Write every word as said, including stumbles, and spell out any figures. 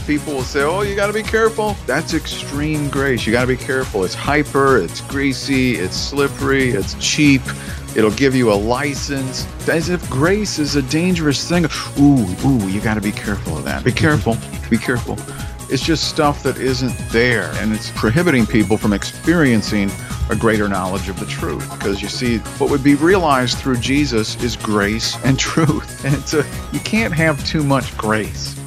people will say, oh, you got to be careful. That's extreme grace. You got to be careful. It's hyper, it's greasy, it's slippery, it's cheap. It'll give you a license, as if grace is a dangerous thing. Ooh, ooh, you got to be careful of that. Be careful, be careful. It's just stuff that isn't there, and it's prohibiting people from experiencing a greater knowledge of the truth. Because you see, what would be realized through Jesus is grace and truth. And it's a, you can't have too much grace.